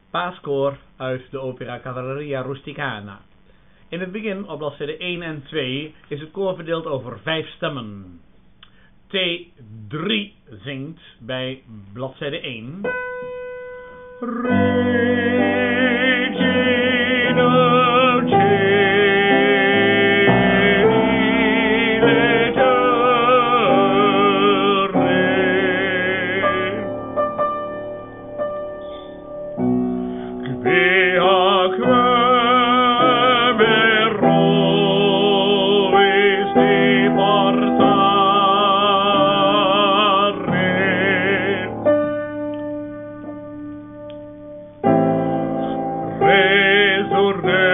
paaskoor uit de opera Cavalleria Rusticana. In het begin, op bladzijde 1 en 2, is het koor verdeeld over 5 stemmen. T3 zingt bij bladzijde 1. Resurre